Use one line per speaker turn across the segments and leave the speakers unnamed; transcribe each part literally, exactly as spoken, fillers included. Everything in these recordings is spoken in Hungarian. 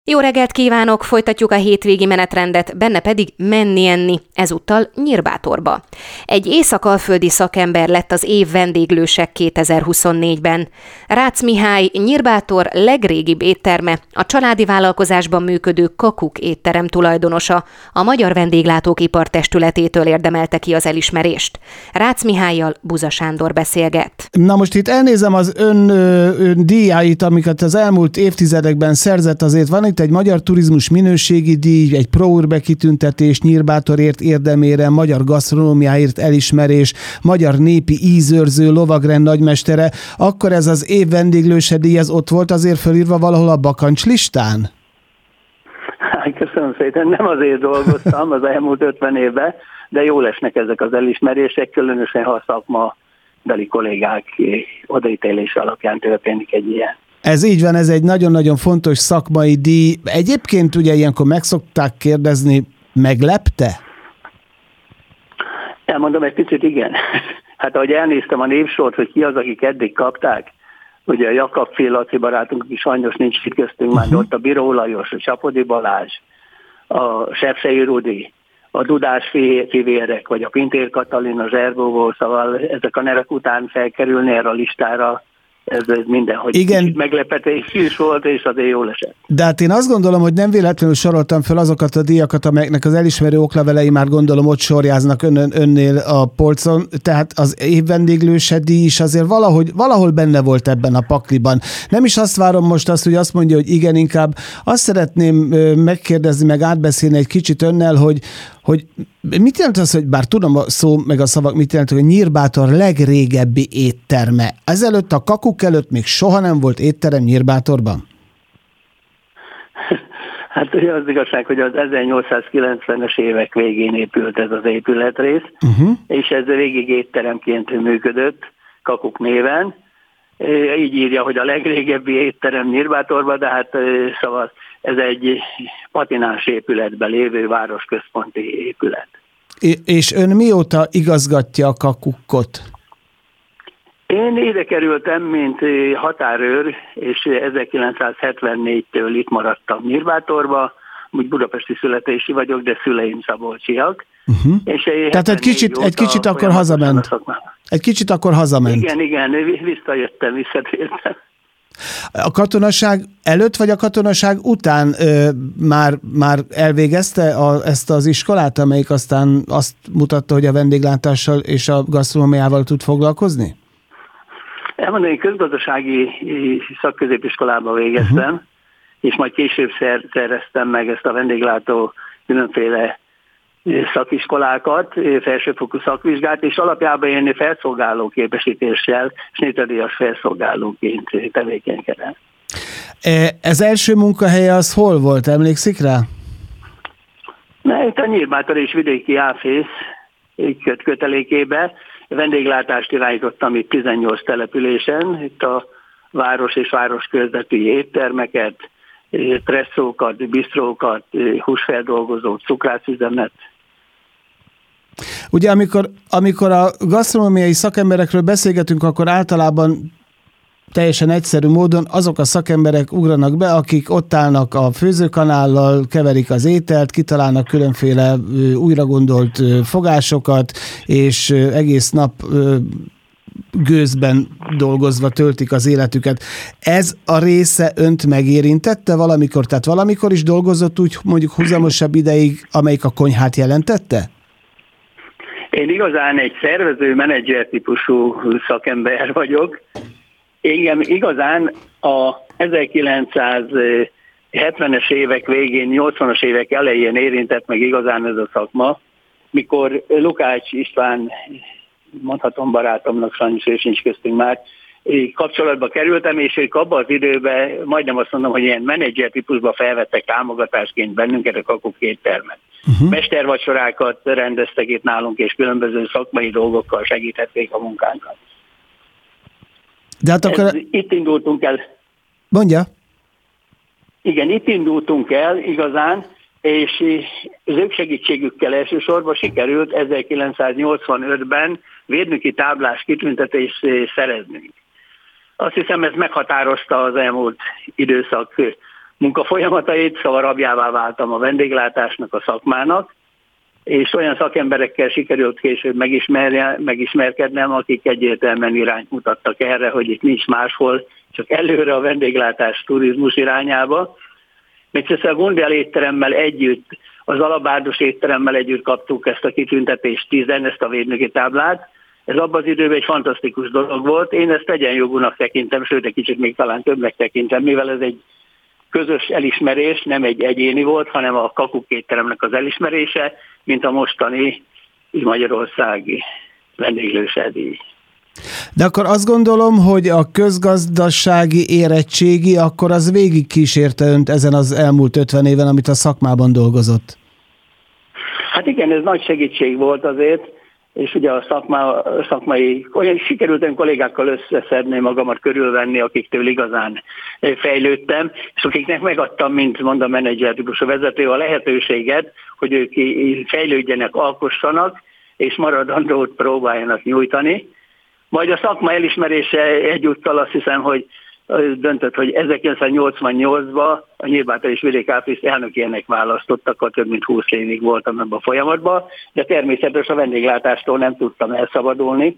Jó reggelt kívánok, folytatjuk a hétvégi menetrendet, benne pedig menni-enni, ezúttal Nyírbátorba. Egy észak-alföldi szakember lett az év vendéglőse kétezer-huszonnégyben. Rácz Mihály, Nyírbátor legrégibb étterme, a családi vállalkozásban működő Kakuk étterem tulajdonosa, a Magyar Vendéglátók Ipartestületétől érdemelte ki az elismerést. Rácz Mihállyal Buza Sándor beszélget.
Na most itt elnézem az ön, ön díjáit, amiket az elmúlt évtizedekben szerzett, azért van itt egy Magyar Turizmus minőségi díj, egy Pro Urbe kitüntetés, Nyírbátorért érdemére, magyar gasztronómiáért elismerés, magyar népi ízőrző, lovagrend nagymestere, akkor ez az év vendéglőse díj, ez ott volt azért fölírva valahol a bakancs listán?
Köszönöm szépen, nem azért dolgoztam az elmúlt ötven évben, de jól esnek ezek az elismerések, különösen ha a szakmabeli kollégák odaítélése alapján történik egy ilyen.
Ez így van, ez egy nagyon-nagyon fontos szakmai díj. Egyébként ugye ilyenkor meg szokták kérdezni, meglepte?
Elmondom egy picit, igen. Hát ahogy elnéztem a névsort, hogy ki az, akik eddig kapták, ugye a Jakab Fél Laci barátunk is sajnos nincs itt köztünk, már uh-huh. ott a Biró Lajos, a Csapodi Balázs, a Sepsei Rudi, a Dudás fivérek, vagy a Pintér Katalin, a Zserbóból, szóval ezek a nevek után felkerülni erre a listára, ez mindenhogy
igen.
meglepetés is volt, és azért jól esett.
De hát én azt gondolom, hogy nem véletlenül soroltam fel azokat a díjakat, amelyeknek az elismerő oklevelei már gondolom ott sorjáznak ön, önnél a polcon, tehát az évvendéglőse díj is azért valahogy, valahol benne volt ebben a pakliban. Nem is azt várom most azt, hogy azt mondja, hogy igen, inkább azt szeretném megkérdezni, meg átbeszélni egy kicsit önnel, hogy hogy mit jelent az, hogy bár tudom a szó meg a szavak mit jelent, hogy Nyírbátor legrégebbi étterme. Ezelőtt a Kakuk előtt még soha nem volt étterem Nyírbátorban?
Hát az igazság, hogy az ezernyolcszázkilencvenes évek végén épült ez az épületrész, uh-huh. és ez végig étteremként működött Kakuk néven. Így írja, hogy a legrégebbi étterem Nyírbátorban, de hát szóval ez egy patinás épületben lévő városközponti épület.
És ön mióta igazgatja a Kakukot?
Én ide kerültem, mint határőr, és ezerkilencszázhetvennégytől itt maradtam Nyírbátorba, úgy budapesti születési vagyok, de szüleim szabolcsiak. Uh-huh. És
tehát egy kicsit, egy kicsit akkor hazament. Egy kicsit akkor hazament.
Igen, igen, visszajöttem, visszatértem.
A katonaság előtt vagy a katonaság után ö, már, már elvégezte a, ezt az iskolát, amelyik aztán azt mutatta, hogy a vendéglátással és a gasztronómiával tud foglalkozni?
Elmondom, én közgazdasági szakközépiskolában végeztem, uh-huh. és majd később szer, szereztem meg ezt a vendéglátó különféle szakiskolákat, felsőfokú szakvizsgát, és alapjában én felszolgáló képesítéssel, snétadíjas felszolgálóként tevékenykedem.
Ez első munkahelye az hol volt, emlékszik rá?
Na, itt a Nyírbátor és vidéki áfész köt kötelékébe vendéglátást irányítottam itt tizennyolc településen, itt a város és város körzetű éttermeket, presszókat, bistrókat, húsfeldolgozót, cukrászüzemet.
Ugye amikor, amikor a gasztronómiai szakemberekről beszélgetünk, akkor általában teljesen egyszerű módon azok a szakemberek ugranak be, akik ott állnak a főzőkanállal, keverik az ételt, kitalálnak különféle újra gondolt fogásokat, és egész nap gőzben dolgozva töltik az életüket. Ez a része önt megérintette valamikor? Tehát valamikor is dolgozott úgy mondjuk húzamosabb ideig, amelyik a konyhát jelentette?
Én igazán egy szervező, menedzser típusú szakember vagyok. Engem igazán a ezerkilencszázhetvenes évek végén, nyolcvanas évek elején érintett meg igazán ez a szakma, mikor Lukács István, mondhatom barátomnak, sajnos ő sincs köztünk már, kapcsolatba kerültem, és ők abban az időben, majdnem azt mondom, hogy ilyen menedzser típusban felvettek támogatásként bennünket a Kakuk éttermet. Uh-huh. Mestervacsorákat rendeztek itt nálunk, és különböző szakmai dolgokkal segíthették a munkánkat.
De hát akkor...
Ez, itt indultunk el.
Mondja.
Igen, itt indultunk el igazán, és az ők segítségükkel elsősorban sikerült ezerkilencszáznyolcvanötben védnöki táblás kitüntetést szereznünk. Azt hiszem, ez meghatározta az elmúlt időszak munkafolyamatait, szóval rabjává váltam a vendéglátásnak, a szakmának, és olyan szakemberekkel sikerült később megismerkednem, akik egyértelműen irányt mutattak erre, hogy itt nincs máshol, csak előre a vendéglátás turizmus irányába. Még a Gundel étteremmel együtt, az Alabárdos étteremmel együtt kaptuk ezt a kitüntetést tízen, ezt a védnöki táblát. Ez abban az időben egy fantasztikus dolog volt. Én ezt egyenjogúnak tekintem, sőt egy kicsit még talán többnek tekintem, mivel ez egy közös elismerés, nem egy egyéni volt, hanem a Kakuk étteremnek az elismerése, mint a mostani magyarországi vendéglősdíj.
De akkor azt gondolom, hogy a közgazdasági érettségi, akkor az végig kísérte önt ezen az elmúlt ötven éven, amit a szakmában dolgozott.
Hát igen, ez nagy segítség volt azért, és ugye a szakma, szakmai, olyan sikerültem kollégákkal összeszedni magamat, körülvenni, akiktől igazán fejlődtem, és akiknek megadtam, mint mond a menedzser típusú vezető, a lehetőséget, hogy ők fejlődjenek, alkossanak, és maradandót próbáljanak nyújtani. Majd a szakma elismerése egyúttal azt hiszem, hogy döntött, hogy ezerkilencszáznyolcvannyolcban a Nyírbátor és Vidék Ápriliszt elnökének választottak, a több mint húsz évig voltam ebben a folyamatban, de természetesen a vendéglátástól nem tudtam elszabadulni.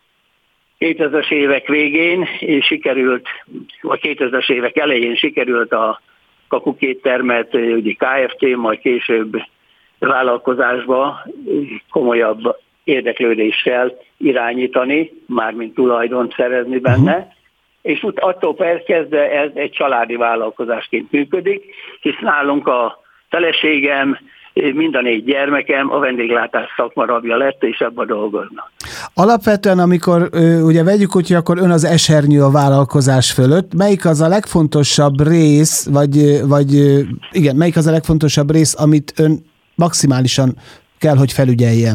kétezres évek végén sikerült, vagy kétezres évek elején sikerült a Kakuk éttermet, ugye ká ef té, majd később vállalkozásba komolyabb érdeklődéssel irányítani, mármint tulajdont szerezni benne, uh-huh. és attól kezdve ez egy családi vállalkozásként működik, hisz nálunk a feleségem, mind a négy gyermekem a vendéglátás szakma rabja lett, és ebben dolgoznak.
Alapvetően, amikor ugye vegyük úgy, hogy akkor ön az esernyő a vállalkozás fölött, melyik az a legfontosabb rész, vagy, vagy igen, melyik az a legfontosabb rész, amit ön maximálisan kell, hogy felügyeljen?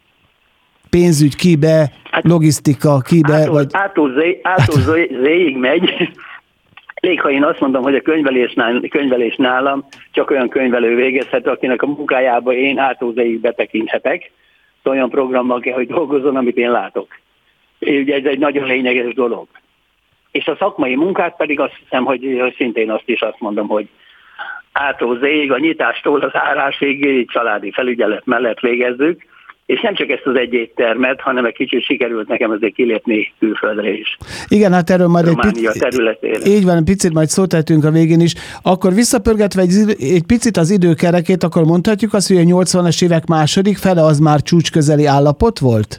Pénzügy, kibe, hát, logisztika, kibe,
ától,
vagy...
Ától, zé, ától zé, zéig megy. Elég, ha én azt mondom, hogy a könyvelés, könyvelés nálam csak olyan könyvelő végezhet, akinek a munkájába én ától zéig betekinthetek. Olyan programmal kell, hogy dolgozzon, amit én látok. Ugye ez egy nagyon lényeges dolog. És a szakmai munkát pedig azt hiszem, hogy szintén azt is azt mondom, hogy ától zéig, a nyitástól az árásig családi felügyelet mellett végezzük, és nem csak ezt az egy éttermet, hanem egy kicsit sikerült nekem azért kilépni külföldre is.
Igen, hát erről majd egy
picit, területére.
Így van, picit majd szót ejtünk a végén is. Akkor visszapörgetve egy, egy picit az időkerekét, akkor mondhatjuk azt, hogy a nyolcvanas évek második fele az már csúcsközeli állapot volt?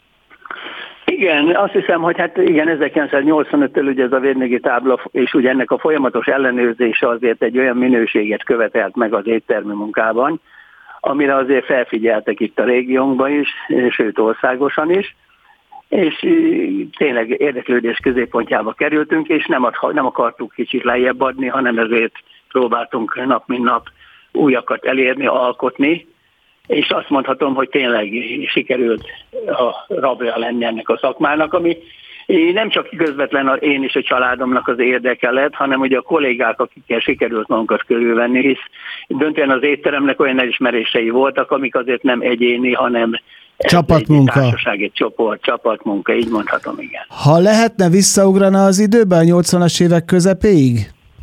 Igen, azt hiszem, hogy hát igen, ezerkilencszáznyolcvanöttől ugye ez a védnöki tábla, és ugye ennek a folyamatos ellenőrzése azért egy olyan minőséget követelt meg az éttermi munkában, amire azért felfigyeltek itt a régiónkban is, sőt országosan is, és tényleg érdeklődés középpontjába kerültünk, és nem, ad, nem akartuk kicsit lejjebb adni, hanem ezért próbáltunk nap mint nap újakat elérni, alkotni, és azt mondhatom, hogy tényleg sikerült a rabja lenni ennek a szakmának, ami nem csak közvetlen én és a családomnak az érdeke lett, hanem ugye a kollégák, akikkel sikerült magunkat körülvenni, hisz döntően az étteremnek olyan elismerései voltak, amik azért nem egyéni, hanem
csapatmunka.
Egy társaság, egy csoport, csapatmunka, így mondhatom, igen.
Ha lehetne visszaugrani az időben a nyolcvanas évek közepéig?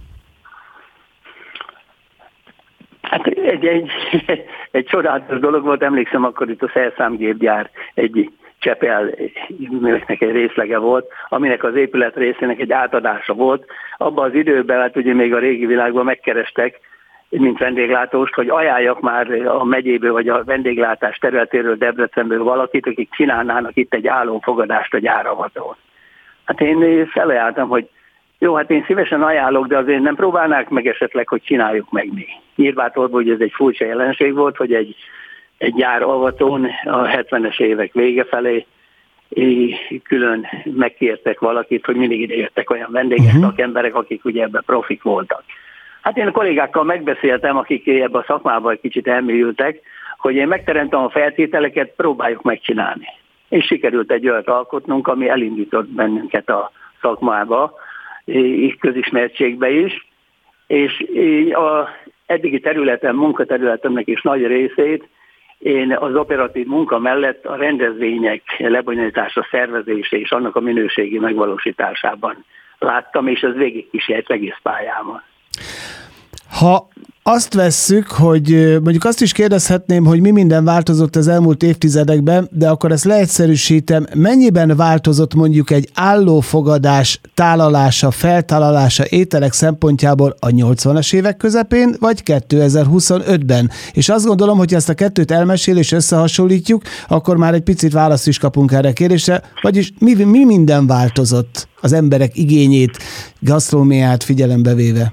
Hát egy, egy, egy csodálatos dolog volt, emlékszem, akkor itt a szerszámgépgyár egy Csepel műveknek egy részlege volt, aminek az épület részének egy átadása volt. Abban az időben, hát ugye még a régi világban megkerestek, mint vendéglátóst, hogy ajánljak már a megyéből vagy a vendéglátás területéről, Debrecenből valakit, akik csinálnának itt egy állófogadást a gyáravatón. Hát én felajánlottam, hogy jó, hát én szívesen ajánlok, de azért nem próbálnák meg esetleg, hogy csináljuk meg mi. Nyírbátorban ugye ez egy furcsa jelenség volt, hogy egy egy gyáravatón a hetvenes évek vége felé külön megkértek valakit, hogy mindig ide jöttek olyan vendéges uh-huh. szakemberek, akik ugye ebben profik voltak. Hát én a kollégákkal megbeszéltem, akik ebben a szakmában egy kicsit elmélyültek, hogy én megteremtem a feltételeket, próbáljuk megcsinálni. És sikerült egy olyat alkotnunk, ami elindított bennünket a szakmába, közismertségbe is, és a eddigi területen, munkaterületemnek is nagy részét én az operatív munka mellett a rendezvények lebonyolítása, szervezése és annak a minőségi megvalósításában láttam, és ez végigkísért egész pályámon.
Ha azt vesszük, hogy mondjuk azt is kérdezhetném, hogy mi minden változott az elmúlt évtizedekben, de akkor ezt leegyszerűsítem, mennyiben változott mondjuk egy állófogadás tálalása, feltálalása ételek szempontjából a nyolcvanas évek közepén, vagy kétezer-huszonötben? És azt gondolom, hogy ezt a kettőt elmesél és összehasonlítjuk, akkor már egy picit választ is kapunk erre a kérdésre, vagyis mi, mi minden változott az emberek igényét, gasztronómiát figyelembe véve?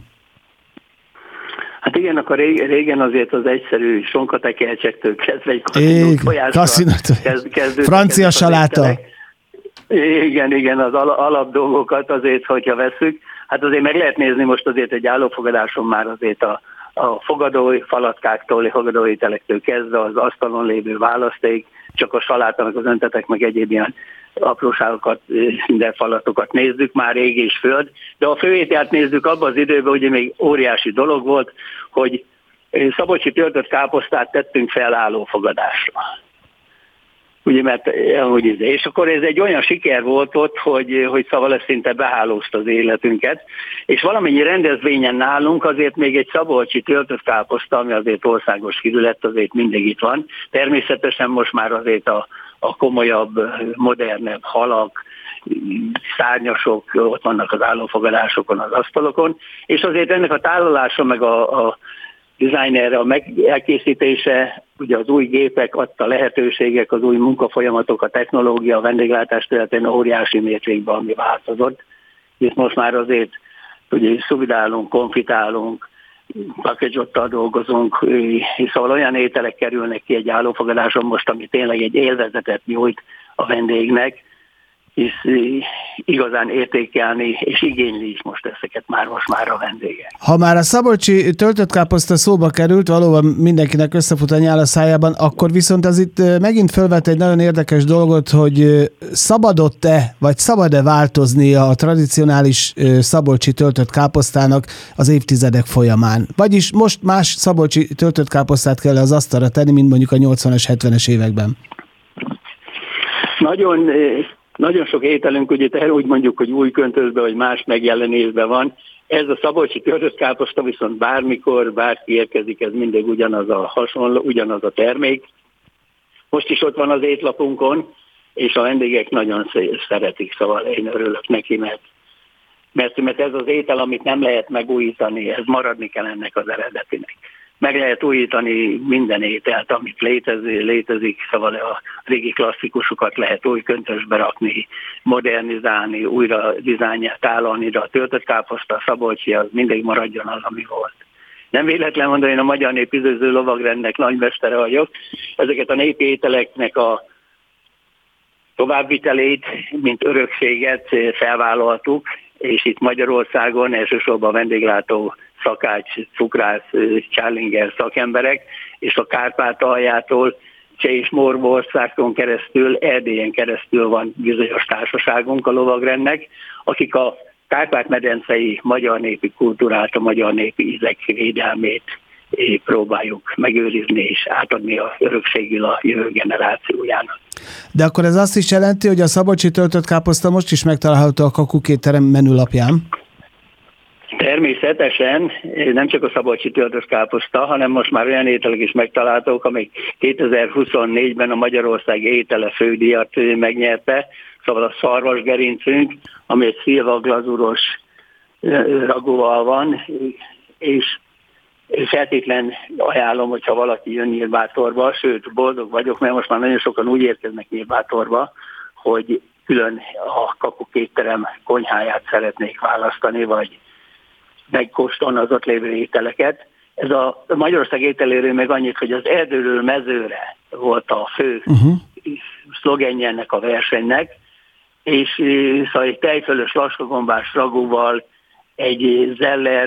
Hát igen, akkor régen azért az egyszerű sonkatekercsektől kezdve egy kaszinó tojásra kezdődtek.
Francia saláta.
Igen, igen, az alap dolgokat azért, hogyha vesszük. Hát azért meg lehet nézni most azért egy állófogadáson már azért a, a fogadói falatkáktól, fogadói telektől kezdve az asztalon lévő választék, csak a salátának az öntetek, meg egyéb ilyen apróságokat, minden falatokat nézzük, már ég és föld, de a főételt nézzük abban az időben, ugye még óriási dolog volt, hogy szabolcsi töltött káposztát tettünk fel állófogadásra. Ugye, mert úgy ide. És akkor ez egy olyan siker volt ott, hogy, hogy szóval ez szinte behálózta az életünket, és valamennyi rendezvényen nálunk azért még egy szabolcsi töltött káposzta, ami azért országos hírű lett, azért mindig itt van. Természetesen most már azért a a komolyabb, modernebb halak, szárnyasok, ott vannak az állófogadásokon, az asztalokon, és azért ennek a tálalása, meg a, a designerre a elkészítése, ugye az új gépek adta lehetőségek, az új munkafolyamatok, a technológia, a vendéglátás területén óriási mértékben, ami változott. Itt most már azért ugye szubidálunk, konfitálunk, package-ottal dolgozunk, szóval olyan ételek kerülnek ki egy állófogadáson most, ami tényleg egy élvezetet nyújt a vendégnek, hisz igazán értékelni és igényli is most ezeket már most már a vendégek.
Ha már a szabolcsi töltött káposzta szóba került, valóban mindenkinek összefut a nyál a szájában, akkor viszont az itt megint felvet egy nagyon érdekes dolgot, hogy szabadott-e, vagy szabad-e változnia a tradicionális szabolcsi töltött káposztának az évtizedek folyamán? Vagyis most más szabolcsi töltött káposztát kell az asztalra tenni, mint mondjuk a nyolcvanas, hetvenes években?
Nagyon... Nagyon sok ételünk, ugye úgy mondjuk, hogy új köntösben, vagy más megjelenésben van. Ez a szabolcsi töltött káposzta viszont bármikor, bárki érkezik, ez mindig ugyanaz a hasonló, ugyanaz a termék. Most is ott van az étlapunkon, és a vendégek nagyon szeretik, szóval én örülök neki, mert, mert, mert ez az étel, amit nem lehet megújítani, ez maradni kell ennek az eredetinek. Meg lehet újítani minden ételt, amit létezik, létezik, szóval a régi klasszikusokat lehet új köntösbe rakni, modernizálni, újra dizájnját tálalni, de a töltött káposzta, a szabolcsi, az mindig maradjon az, ami volt. Nem véletlen mondani, én a Magyar Népi Üző Lovagrendnek nagymestere vagyok. Ezeket a népi ételeknek a továbbvitelét, mint örökséget felvállaltuk, és itt Magyarországon elsősorban a vendéglátó szakács, cukrász, csálinger szakemberek, és a Kárpátaljától Cseh és Morvaországon keresztül, Erdélyen keresztül van bizonyos társaságunk a lovagrendnek, akik a Kárpát-medencei magyar népi kultúrát, a magyar népi ízek védelmét próbáljuk megőrizni és átadni a örökségül a jövő generációjának.
De akkor ez azt is jelenti, hogy a szabolcsi töltött káposzta most is megtalálható a Kakuk étterem menülapján?
Természetesen nem csak a szabolcsi töltött káposzta, hanem most már olyan ételek is megtalálhatók, amik kétezer-huszonnégyben a Magyarország étele fődíjat megnyerte, szóval a szarvasgerincünk, ami egy szilva glazúros ragúval van, és feltétlen ajánlom, hogyha valaki jön Nyírbátorba, sőt, boldog vagyok, mert most már nagyon sokan úgy érkeznek Nyírbátorba, hogy külön a Kakuk étterem konyháját szeretnék választani, vagy megkóstolni az ott lévő ételeket. Ez a Magyarország ételéről meg annyit, hogy az erdőről mezőre volt a fő uh-huh. szlogenje ennek a versenynek, és szóval egy tejfölös laskagombás ragúval, egy zeller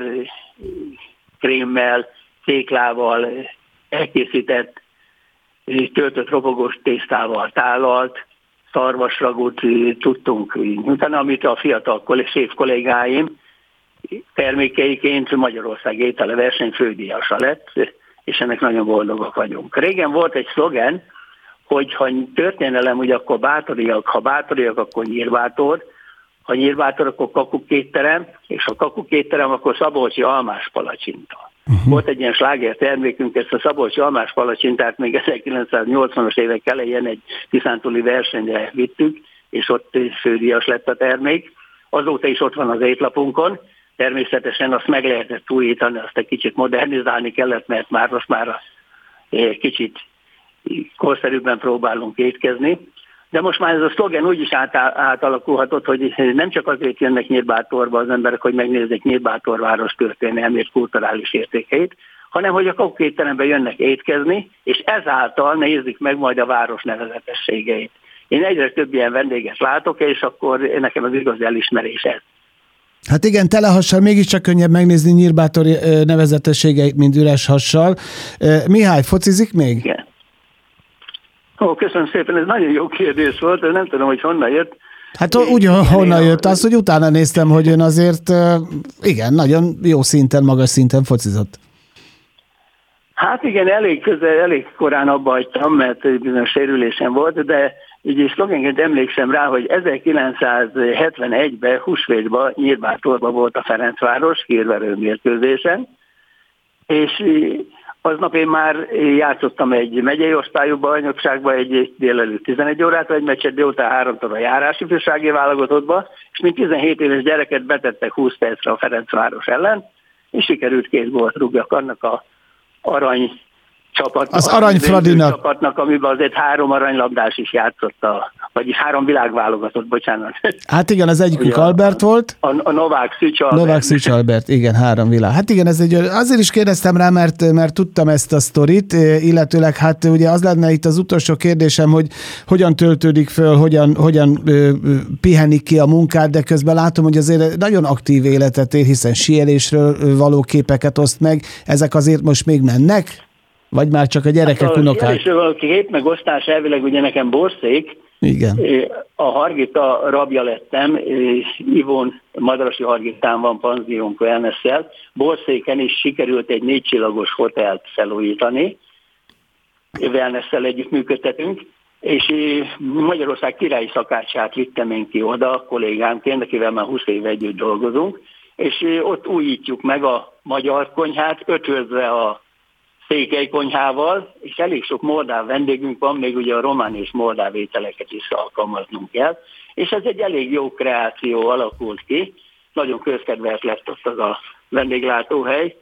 krémmel, céklával elkészített töltött robogós tésztával tálalt szarvasragút tudtunk nyújtani, amit a fiatal séf kollégáim termékeiként Magyarország étele verseny fődíjasa lett, és ennek nagyon boldogok vagyunk. Régen volt egy szlogen, hogy ha történelem, ugye akkor bátoriak, ha bátoriak, akkor Nyírbátor, ha Nyírbátor, akkor Kakuk étterem, és ha Kakuk étterem, akkor szabolcsi almás palacsinta. Uh-huh. Volt egy ilyen sláger termékünk, ezt a Szabolcsi almás palacsintát még ezerkilencszáznyolcvanas évek elején egy tiszántúli versenyre vittük, és ott fődíjas lett a termék. Azóta is ott van az étlapunkon. Természetesen azt meg lehetett újítani, azt egy kicsit modernizálni kellett, mert már most már kicsit korszerűbben próbálunk étkezni. De most már ez a szlogen úgy is átalakulhatott, hogy nem csak azért jönnek Nyírbátorba az emberek, hogy megnézzék Nyírbátor város történelmét, kulturális értékeit, hanem hogy a koktétterembe jönnek étkezni, és ezáltal nézik meg majd a város nevezetességeit. Én egyre több ilyen vendéget látok, és akkor nekem az igazi elismerés ez.
Hát igen, tele hassal mégiscsak könnyebb megnézni Nyírbátor nevezetességeit, mint üres hassal. Mihály, focizik még?
Igen. Ó, köszönöm szépen, ez nagyon jó kérdés volt, nem tudom, hogy honnan jött.
Hát úgy honnan jött, az, hogy utána néztem, hogy ön azért, igen, nagyon jó szinten, magas szinten focizott.
Hát igen, elég közel, elég korán abba hagytam, mert bizonyos sérülésem volt, de így is szlogenként emlékszem rá, hogy ezerkilencszázhetvenegyben húsvétban Nyírbátorban volt a Ferencváros hírverő mérkőzésen, és aznap én már játszottam egy megyei osztályú bajnokságba egy délelőtt tizenegy órát, egy meccset délután háromtól a járás ifjúsági válogatottba, és mint tizenhét éves gyereket betettek húsz percre a Ferencváros ellen, és sikerült két gólt rúgjak annak a arany csapatnak,
az Arany Fradinak
csapatnak, amiben azért három aranylabdás is játszott, a, vagyis három világválogatott, bocsánat.
Hát igen, az egyikük Albert volt.
A, a Novák Szűcs Albert.
Novák Szűcs Albert, igen, három világ. Hát igen, ez egy, azért is kérdeztem rá, mert, mert tudtam ezt a sztorit, illetőleg hát ugye az lenne itt az utolsó kérdésem, hogy hogyan töltődik föl, hogyan, hogyan ö, pihenik ki a munkát, de közben látom, hogy azért nagyon aktív életet él, hiszen síelésről való képeket oszt meg. Ezek azért most még mennek? Vagy már csak a gyerekek, hát unokák?
A síelésről kép megosztás elvileg ugye nekem borszék.
Igen.
A Hargita rabja lettem, Ivon Madrasi Hargitán van panziónk wellness-szel. Borszéken is sikerült egy négy csillagos hotelt felújítani, wellness-szel együtt működtetünk, és Magyarország királyi szakácsát vittem én ki oda kollégámként, akivel már húsz éve együtt dolgozunk, és ott újítjuk meg a magyar konyhát, ötvözve a székely konyhával, és elég sok moldáv vendégünk van, még ugye a román és moldáv ételeket is alkalmaznunk kell, és ez egy elég jó kreáció alakult ki, nagyon közkedvelt lett ott az a vendéglátóhely,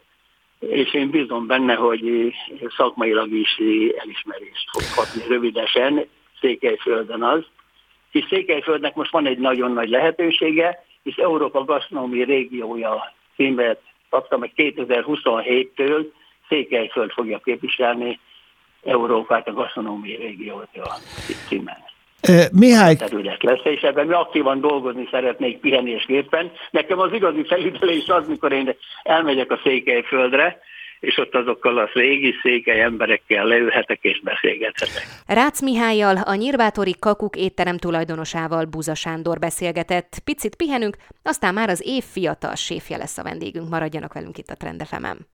és én bízom benne, hogy szakmailag is elismerést fog kapni rövidesen, Székelyföldön az. És Székelyföldnek most van egy nagyon nagy lehetősége, és Európa gasztronómiai régiója címet kapta meg kétezer-huszonhéttől, Székelyföld fogja képviselni Európát, a gasztronómiai régiót a címen.
E, Mihály...
terület lesz, és ebben mi aktívan dolgozni szeretnék pihenésképpen. Nekem az igazi felüdülés az, mikor én elmegyek a Székelyföldre, és ott azokkal a régi székely emberekkel leülhetek és beszélgethetek.
Rácz Mihállyal, a nyírbátori Kakuk étterem tulajdonosával, Buza Sándor beszélgetett. Picit pihenünk, aztán már az év fiatal séfje lesz a vendégünk. Maradjanak velünk itt a Trend ef emen.